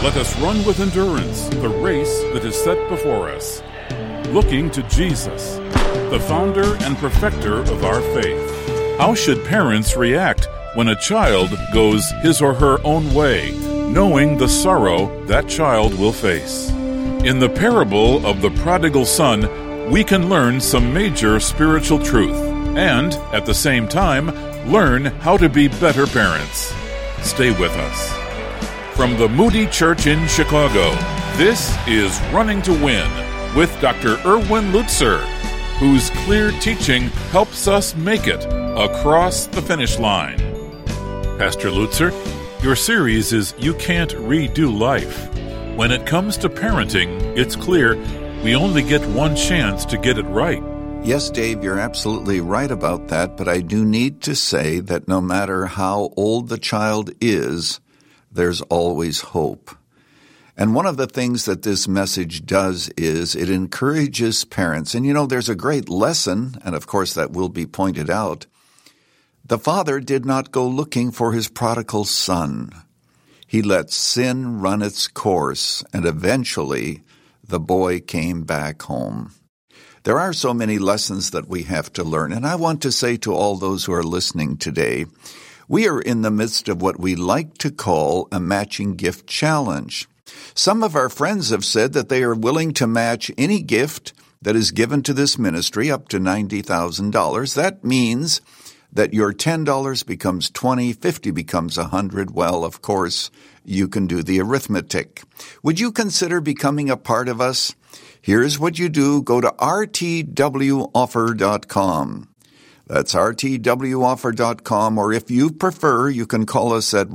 Let us run with endurance the race that is set before us, looking to Jesus, the founder and perfecter of our faith. How should parents react when a child goes his or her own way, knowing the sorrow that child will face? In the parable of the prodigal son, we can learn some major spiritual truth and, at the same time, learn how to be better parents. Stay with us. From the Moody Church in Chicago, this is Running to Win with Dr. Erwin Lutzer, whose clear teaching helps us make it across the finish line. Pastor Lutzer, your series is You Can't Redo Life. When it comes to parenting, it's clear we only get one chance to get it right. Yes, Dave, you're absolutely right about that, but I do need to say that no matter how old the child is, there's always hope. And one of the things that this message does is it encourages parents. And there's a great lesson, and of course that will be pointed out. The father did not go looking for his prodigal son. He let sin run its course, and eventually the boy came back home. There are so many lessons that we have to learn, and I want to say to all those who are listening today, we are in the midst of what we like to call a matching gift challenge. Some of our friends have said that they are willing to match any gift that is given to this ministry up to $90,000. That means that your $10 becomes $20, $50 becomes $100. Well, of course, you can do the arithmetic. Would you consider becoming a part of us? Here's what you do. Go to rtwoffer.com. That's rtwoffer.com, or if you prefer, you can call us at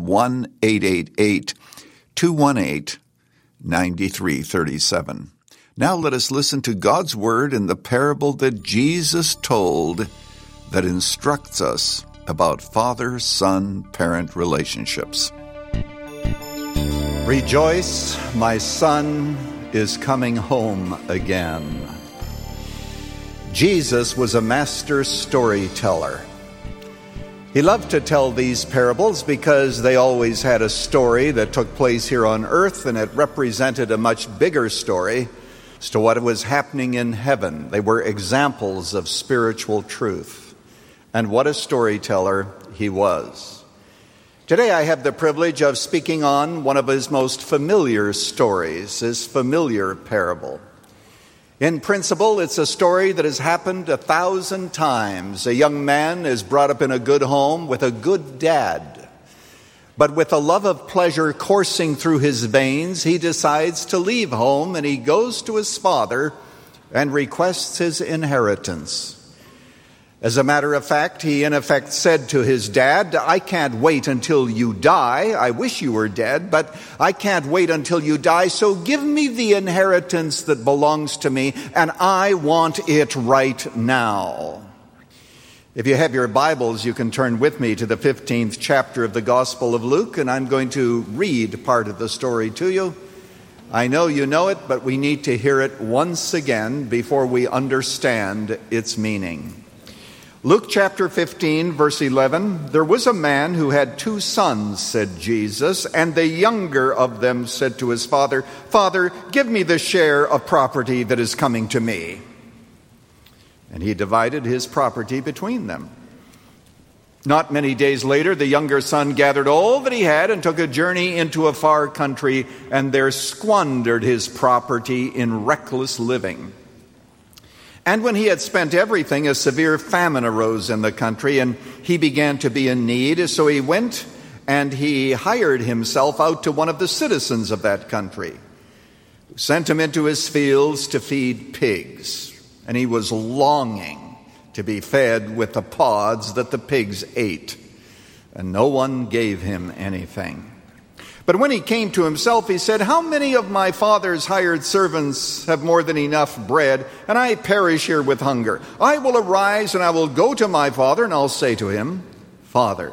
1-888-218-9337. Now let us listen to God's Word in the parable that Jesus told that instructs us about father-son-parent relationships. Rejoice, my son is coming home again. Jesus was a master storyteller. He loved to tell these parables because they always had a story that took place here on earth, and it represented a much bigger story as to what was happening in heaven. They were examples of spiritual truth. And what a storyteller he was. Today I have the privilege of speaking on one of his most familiar stories, his familiar parable. In principle, it's a story that has happened 1,000 times. A young man is brought up in a good home with a good dad. But with a love of pleasure coursing through his veins, he decides to leave home, and he goes to his father and requests his inheritance. As a matter of fact, he in effect said to his dad, I can't wait until you die. I wish you were dead, but I can't wait until you die. So give me the inheritance that belongs to me, and I want it right now. If you have your Bibles, you can turn with me to the 15th chapter of the Gospel of Luke, and I'm going to read part of the story to you. I know you know it, but we need to hear it once again before we understand its meaning. Luke chapter 15, verse 11, there was a man who had 2 sons, said Jesus, and the younger of them said to his father, Father, give me the share of property that is coming to me. And he divided his property between them. Not many days later, the younger son gathered all that he had and took a journey into a far country, and there squandered his property in reckless living. And when he had spent everything, a severe famine arose in the country, and he began to be in need. So he went and he hired himself out to one of the citizens of that country, who sent him into his fields to feed pigs. And he was longing to be fed with the pods that the pigs ate, and no one gave him anything. But when he came to himself, he said, how many of my father's hired servants have more than enough bread, and I perish here with hunger? I will arise and I will go to my father, and I'll say to him, Father,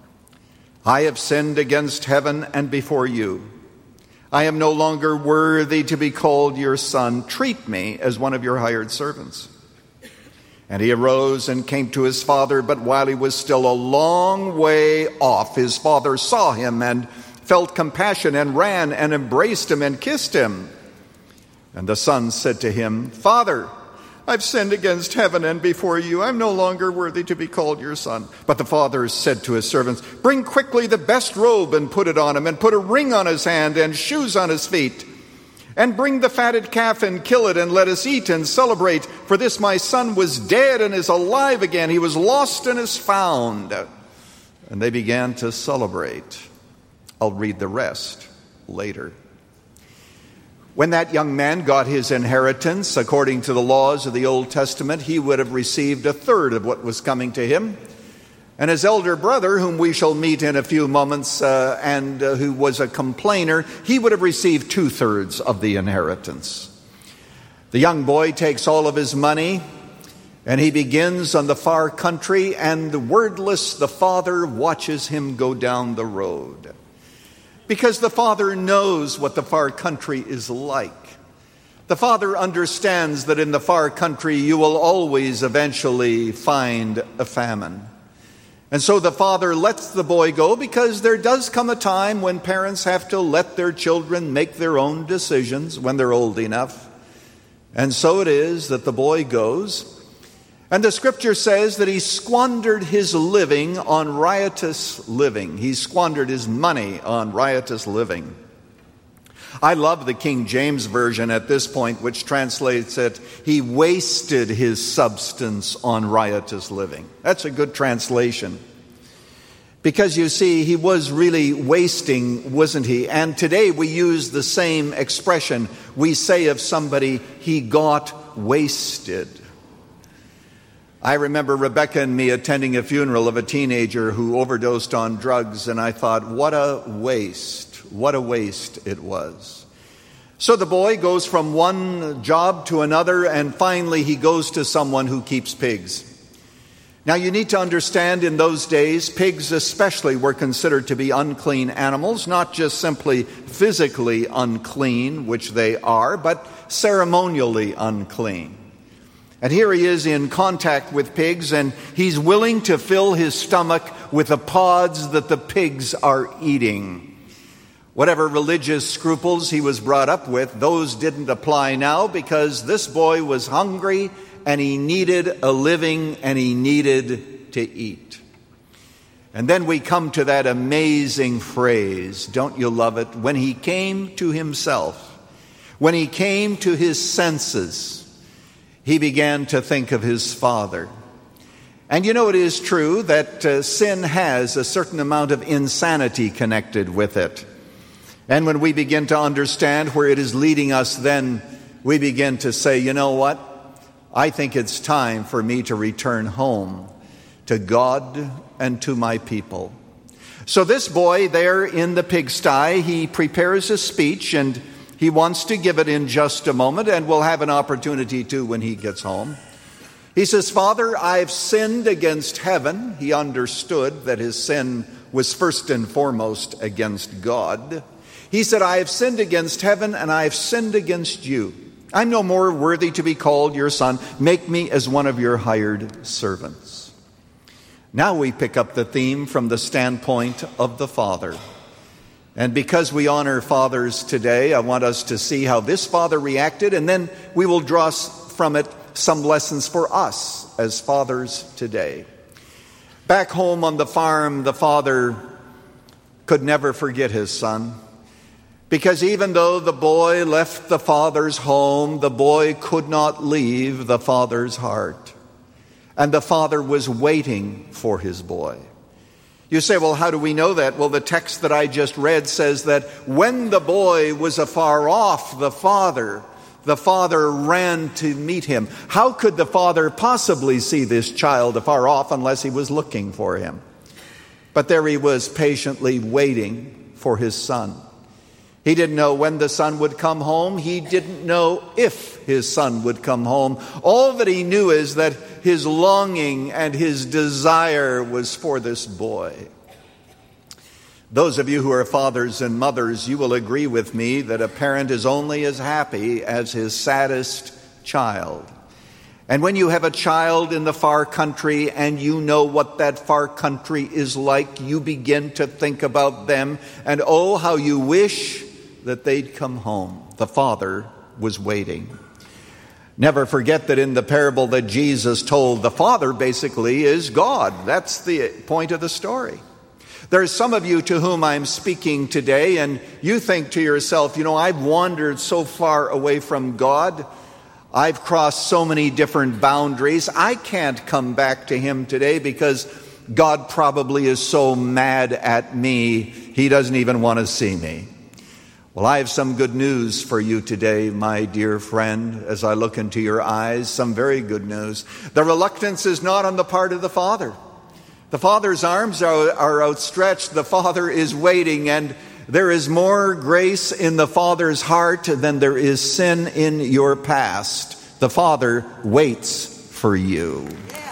I have sinned against heaven and before you. I am no longer worthy to be called your son. Treat me as one of your hired servants. And he arose and came to his father, but while he was still a long way off, his father saw him and felt compassion and ran and embraced him and kissed him. And the son said to him, "Father, I've sinned against heaven and before you. I'm no longer worthy to be called your son." But the father said to his servants, "Bring quickly the best robe and put it on him, and put a ring on his hand and shoes on his feet. And bring the fatted calf and kill it, and let us eat and celebrate. For this my son was dead and is alive again. He was lost and is found." And they began to celebrate. I'll read the rest later. When that young man got his inheritance, according to the laws of the Old Testament, he would have received a third of what was coming to him. And his elder brother, whom we shall meet in a few moments, and who was a complainer, he would have received 2/3 of the inheritance. The young boy takes all of his money, and he begins on the far country, and wordless the father watches him go down the road. Because the father knows what the far country is like. The father understands that in the far country you will always eventually find a famine. And so the father lets the boy go, because there does come a time when parents have to let their children make their own decisions when they're old enough. And so it is that the boy goes. And the scripture says that he squandered his living on riotous living. He squandered his money on riotous living. I love the King James Version at this point, which translates it, he wasted his substance on riotous living. That's a good translation. Because you see, he was really wasting, wasn't he? And today we use the same expression. We say of somebody, he got wasted. I remember Rebecca and me attending a funeral of a teenager who overdosed on drugs, and I thought, what a waste it was. So the boy goes from one job to another, and finally he goes to someone who keeps pigs. Now you need to understand, in those days, pigs especially were considered to be unclean animals, not just simply physically unclean, which they are, but ceremonially unclean. And here he is in contact with pigs, and he's willing to fill his stomach with the pods that the pigs are eating. Whatever religious scruples he was brought up with, those didn't apply now, because this boy was hungry and he needed a living and he needed to eat. And then we come to that amazing phrase, don't you love it? When he came to himself, when he came to his senses, he began to think of his father. And you know, it is true that sin has a certain amount of insanity connected with it. And when we begin to understand where it is leading us, then we begin to say, you know what? I think it's time for me to return home to God and to my people. So this boy there in the pigsty, he prepares a speech, and he wants to give it in just a moment, and we'll have an opportunity to when he gets home. He says, "Father, I've sinned against heaven." He understood that his sin was first and foremost against God. He said, "I have sinned against heaven, and I have sinned against you. I'm no more worthy to be called your son. Make me as one of your hired servants." Now we pick up the theme from the standpoint of the father. And because we honor fathers today, I want us to see how this father reacted, and then we will draw from it some lessons for us as fathers today. Back home on the farm, the father could never forget his son. Because even though the boy left the father's home, the boy could not leave the father's heart. And the father was waiting for his boy. You say, well, how do we know that? Well, the text that I just read says that when the boy was afar off, the father ran to meet him. How could the father possibly see this child afar off unless he was looking for him? But there he was, patiently waiting for his son. He didn't know when the son would come home. He didn't know if his son would come home. All that he knew is that his longing and his desire was for this boy. Those of you who are fathers and mothers, you will agree with me that a parent is only as happy as his saddest child. And when you have a child in the far country and you know what that far country is like, you begin to think about them, and oh, how you wish that they'd come home. The father was waiting. Never forget that in the parable that Jesus told, the father basically is God. That's the point of the story. There's some of you to whom I'm speaking today, and you think to yourself, I've wandered so far away from God. I've crossed so many different boundaries. I can't come back to him today because God probably is so mad at me, he doesn't even want to see me. Well, I have some good news for you today, my dear friend, as I look into your eyes, some very good news. The reluctance is not on the part of the Father. The Father's arms are outstretched. The Father is waiting, and there is more grace in the Father's heart than there is sin in your past. The Father waits for you.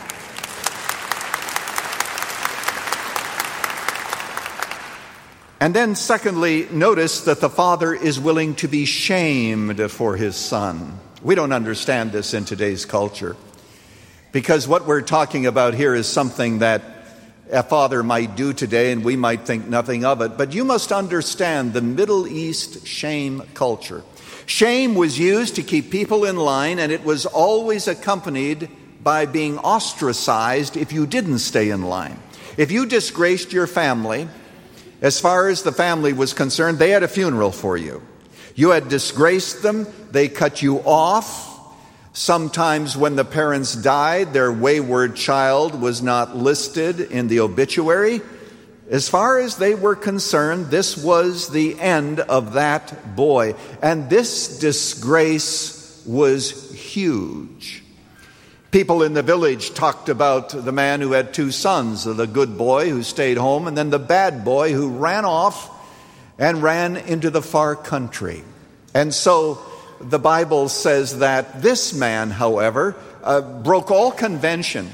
And then secondly, notice that the Father is willing to be shamed for his Son. We don't understand this in today's culture, because what we're talking about here is something that a father might do today and we might think nothing of it. But you must understand the Middle East shame culture. Shame was used to keep people in line, and it was always accompanied by being ostracized if you didn't stay in line. If you disgraced your family, as far as the family was concerned, they had a funeral for you. You had disgraced them, they cut you off. Sometimes when the parents died, their wayward child was not listed in the obituary. As far as they were concerned, this was the end of that boy. And this disgrace was huge. People in the village talked about the man who had 2 sons, the good boy who stayed home, and then the bad boy who ran off and ran into the far country. And so the Bible says that this man, however, broke all convention.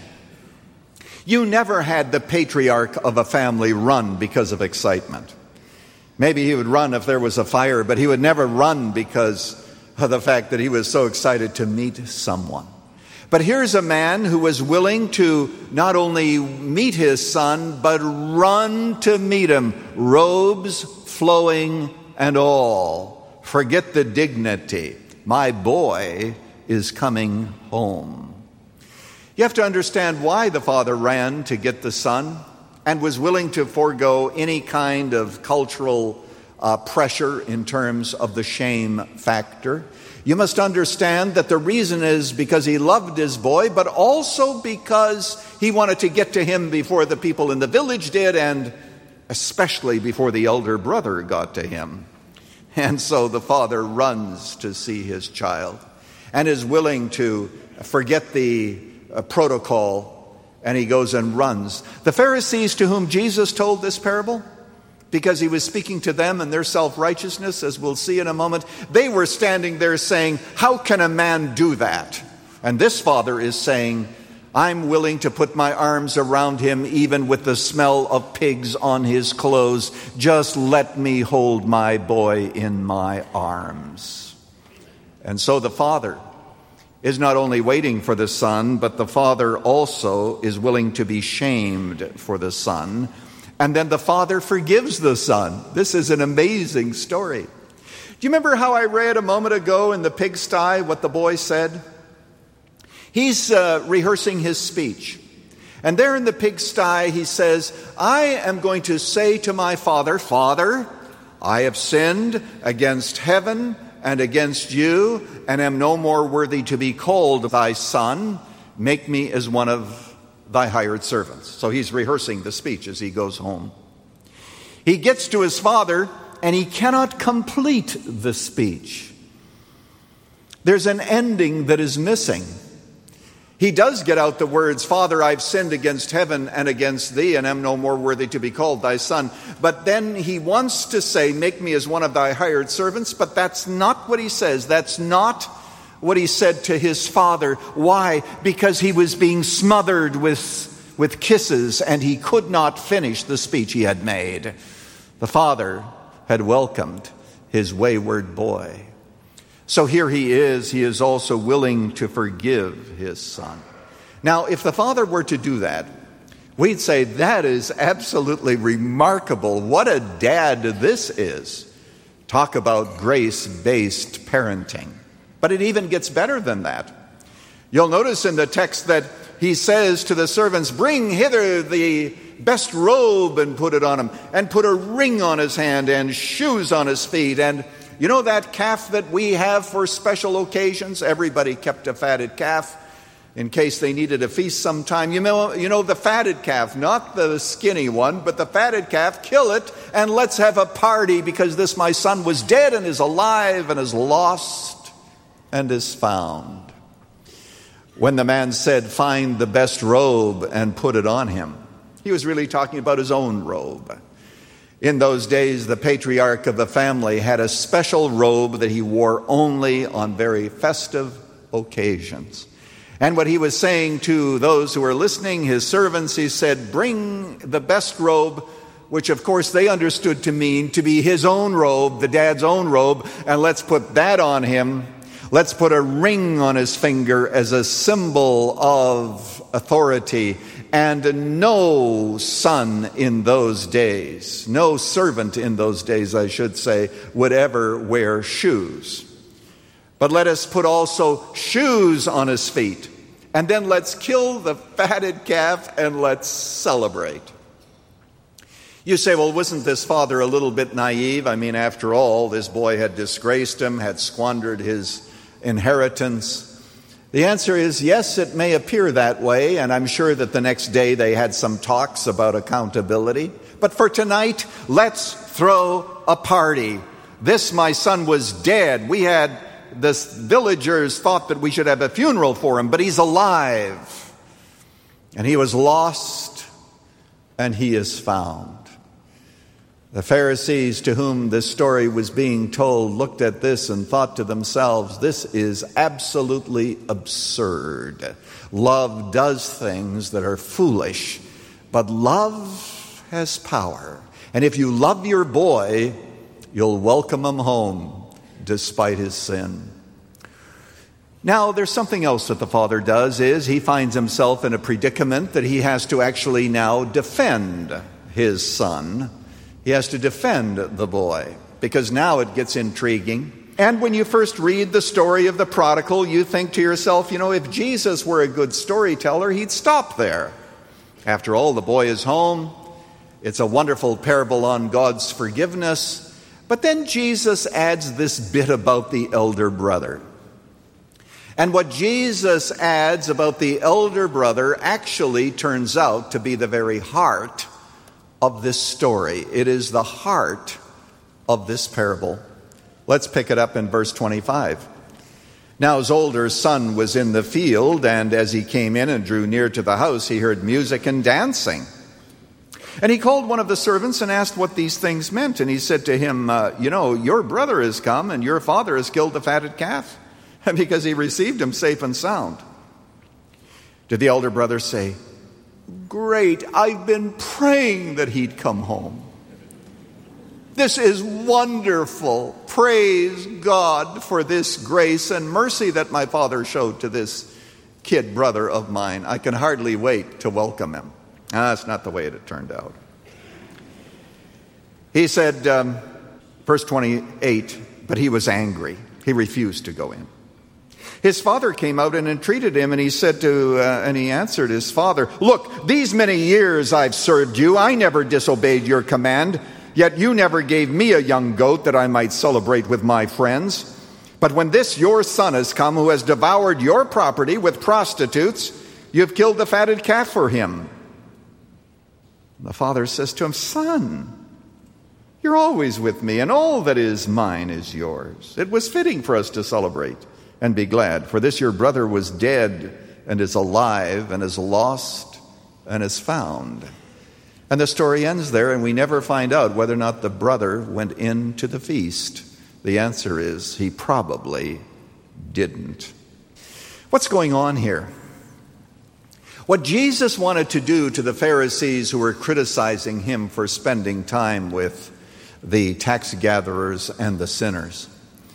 You never had the patriarch of a family run because of excitement. Maybe he would run if there was a fire, but he would never run because of the fact that he was so excited to meet someone. But here's a man who was willing to not only meet his son, but run to meet him, robes flowing and all. Forget the dignity. My boy is coming home. You have to understand why the father ran to get the son and was willing to forego any kind of cultural pressure in terms of the shame factor. You must understand that the reason is because he loved his boy, but also because he wanted to get to him before the people in the village did, and especially before the elder brother got to him. And so the father runs to see his child and is willing to forget the protocol, and he goes and runs. The Pharisees to whom Jesus told this parable, because he was speaking to them and their self-righteousness, as we'll see in a moment, they were standing there saying, how can a man do that? And this father is saying, I'm willing to put my arms around him even with the smell of pigs on his clothes. Just let me hold my boy in my arms. And so the father is not only waiting for the son, but the father also is willing to be shamed for the son. And then the father forgives the son. This is an amazing story. Do you remember how I read a moment ago in the pigsty what the boy said? He's rehearsing his speech. And there in the pigsty he says, I am going to say to my father, Father, I have sinned against heaven and against you, and am no more worthy to be called thy son. Make me as one of thy hired servants. So he's rehearsing the speech as he goes home. He gets to his father, and he cannot complete the speech. There's an ending that is missing. He does get out the words, Father, I've sinned against heaven and against thee, and am no more worthy to be called thy son. But then he wants to say, make me as one of thy hired servants, but that's not what he says. That's not what he said to his father. Why? Because he was being smothered with kisses, and he could not finish the speech he had made. The father had welcomed his wayward boy. So here he is also willing to forgive his son. Now, if the father were to do that, we'd say that is absolutely remarkable. What a dad this is. Talk about grace-based parenting. But it even gets better than that. You'll notice in the text that he says to the servants, "Bring hither the best robe and put it on him, and put a ring on his hand and shoes on his feet." And you know that calf that we have for special occasions? Everybody kept a fatted calf in case they needed a feast sometime. You know the fatted calf, not the skinny one, but the fatted calf. Kill it and let's have a party, because this my son was dead and is alive and is lost and is found. When the man said, "Find the best robe and put it on him," he was really talking about his own robe. In those days, the patriarch of the family had a special robe that he wore only on very festive occasions. And what he was saying to those who were listening, his servants, he said, "Bring the best robe," which of course they understood to mean to be his own robe, the dad's own robe, "and let's put that on him. Let's put a ring on his finger as a symbol of authority." And no son in those days, no servant in those days, I should say, would ever wear shoes. But let us put also shoes on his feet. And then let's kill the fatted calf and let's celebrate. You say, well, wasn't this father a little bit naive? I mean, after all, this boy had disgraced him, had squandered his inheritance. The answer is yes, it may appear that way, and I'm sure that the next day they had some talks about accountability. But for tonight, let's throw a party. This my son was dead. The villagers thought that we should have a funeral for him, but he's alive. And he was lost, and he is found. The Pharisees, to whom this story was being told, looked at this and thought to themselves, this is absolutely absurd. Love does things that are foolish, but love has power. And if you love your boy, you'll welcome him home despite his sin. Now, there's something else that the father does, is he finds himself in a predicament that he has to actually now defend his son. He has to defend the boy, because now it gets intriguing. And when you first read the story of the prodigal, you think to yourself, if Jesus were a good storyteller, he'd stop there. After all, the boy is home. It's a wonderful parable on God's forgiveness. But then Jesus adds this bit about the elder brother. And what Jesus adds about the elder brother actually turns out to be the very heart of this story. It is the heart of this parable. Let's pick it up in verse 25. Now his older son was in the field, and as he came in and drew near to the house, he heard music and dancing. And he called one of the servants and asked what these things meant. And he said to him, your brother has come, and your father has killed the fatted calf, because he received him safe and sound. Did the elder brother say, "Great, I've been praying that he'd come home. This is wonderful. Praise God for this grace and mercy that my father showed to this kid brother of mine. I can hardly wait to welcome him." That's not the way it turned out. He said, verse 28, but he was angry. He refused to go in. His father came out and entreated him, and he answered his father, "Look, these many years I've served you. I never disobeyed your command, yet you never gave me a young goat that I might celebrate with my friends. But when this your son has come, who has devoured your property with prostitutes, you've killed the fatted calf for him." The father says to him, "Son, you're always with me, and all that is mine is yours. It was fitting for us to celebrate and be glad, for this your brother was dead and is alive, and is lost and is found." And the story ends there, and we never find out whether or not the brother went into the feast. The answer is he probably didn't. What's going on here? What Jesus wanted to do to the Pharisees who were criticizing him for spending time with the tax gatherers and the sinners,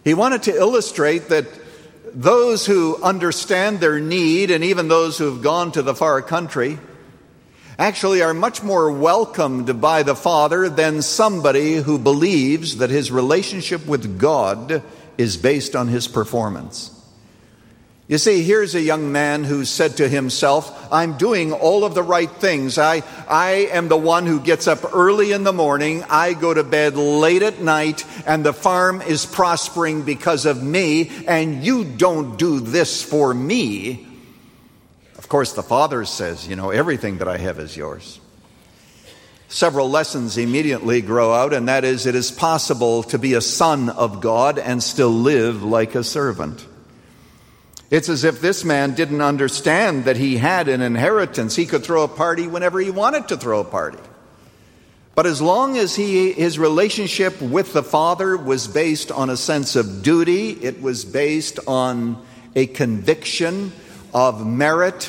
He wanted to illustrate that those who understand their need, and even those who have gone to the far country, actually are much more welcomed by the Father than somebody who believes that his relationship with God is based on his performance. You see, here's a young man who said to himself, I'm doing all of the right things. I am the one who gets up early in the morning. I go to bed late at night, and the farm is prospering because of me, and you don't do this for me. Of course, the Father says, everything that I have is yours. Several lessons immediately grow out, and that is, it is possible to be a son of God and still live like a servant. It's as if this man didn't understand that he had an inheritance. He could throw a party whenever he wanted to throw a party. But as long as his relationship with the Father was based on a sense of duty, it was based on a conviction of merit,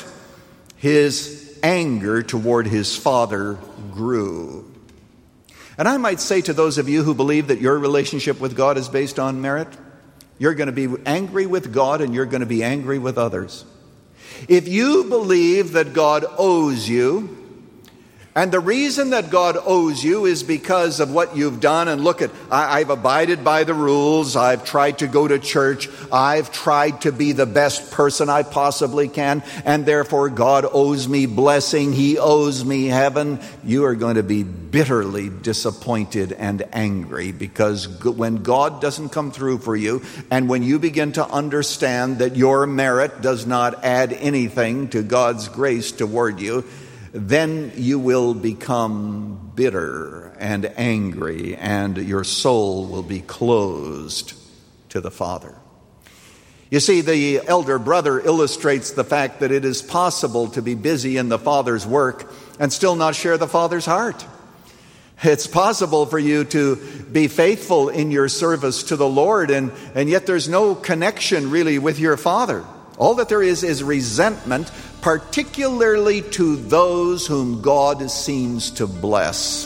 his anger toward his Father grew. And I might say to those of you who believe that your relationship with God is based on merit, you're going to be angry with God, and you're going to be angry with others. If you believe that God owes you, and the reason that God owes you is because of what you've done, and look, I've abided by the rules, I've tried to go to church, I've tried to be the best person I possibly can, and therefore God owes me blessing, He owes me heaven, you are going to be bitterly disappointed and angry, because when God doesn't come through for you, and when you begin to understand that your merit does not add anything to God's grace toward you, then you will become bitter and angry, and your soul will be closed to the Father. You see, the elder brother illustrates the fact that it is possible to be busy in the Father's work and still not share the Father's heart. It's possible for you to be faithful in your service to the Lord, and yet there's no connection really with your Father. All that there is resentment, particularly to those whom God seems to bless.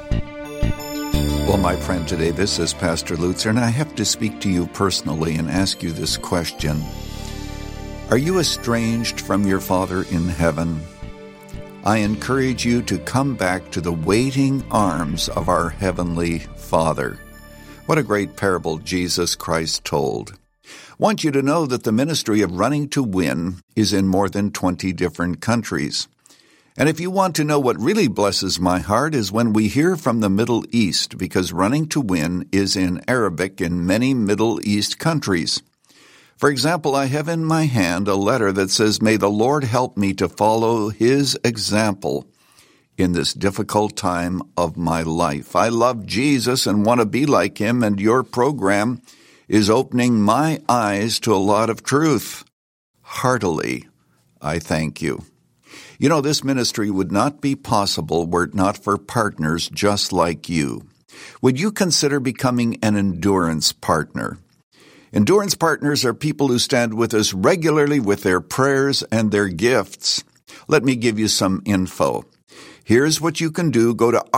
Well, my friend, today this is Pastor Lutzer, and I have to speak to you personally and ask you this question. Are you estranged from your Father in heaven? I encourage you to come back to the waiting arms of our Heavenly Father. What a great parable Jesus Christ told. Want you to know that the ministry of Running to Win is in more than 20 different countries. And if you want to know what really blesses my heart is when we hear from the Middle East, because Running to Win is in Arabic in many Middle East countries. For example, I have in my hand a letter that says, "May the Lord help me to follow His example in this difficult time of my life. I love Jesus and want to be like Him, and your program is opening my eyes to a lot of truth. Heartily, I thank you." You know, this ministry would not be possible were it not for partners just like you. Would you consider becoming an endurance partner? Endurance partners are people who stand with us regularly with their prayers and their gifts. Let me give you some info. Here's what you can do. Go to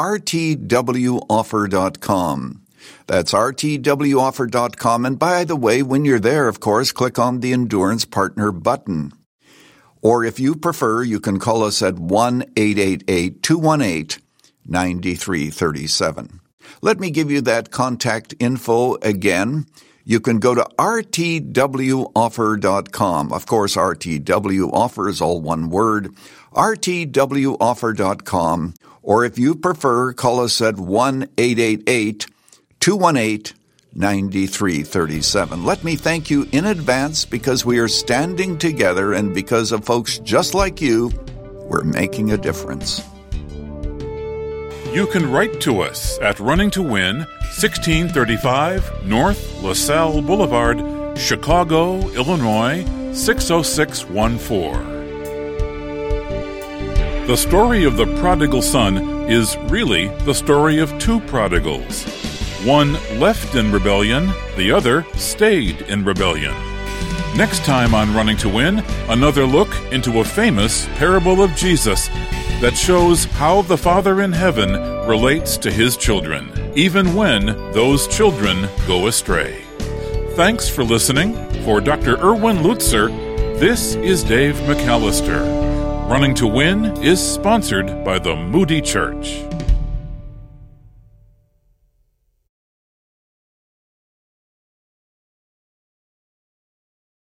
rtwoffer.com. That's rtwoffer.com. And by the way, when you're there, of course, click on the Endurance Partner button. Or if you prefer, you can call us at 1-888-218-9337. Let me give you that contact info again. You can go to rtwoffer.com. Of course, RTW is all one word. rtwoffer.com. Or if you prefer, call us at 1-888-218-9337. Let me thank you in advance because we are standing together, and because of folks just like you, we're making a difference. You can write to us at Running to Win, 1635 North LaSalle Boulevard, Chicago, Illinois, 60614. The story of the prodigal son is really the story of two prodigals. One left in rebellion, the other stayed in rebellion. Next time on Running to Win, another look into a famous parable of Jesus that shows how the Father in heaven relates to His children, even when those children go astray. Thanks for listening. For Dr. Erwin Lutzer, this is Dave McAllister. Running to Win is sponsored by the Moody Church.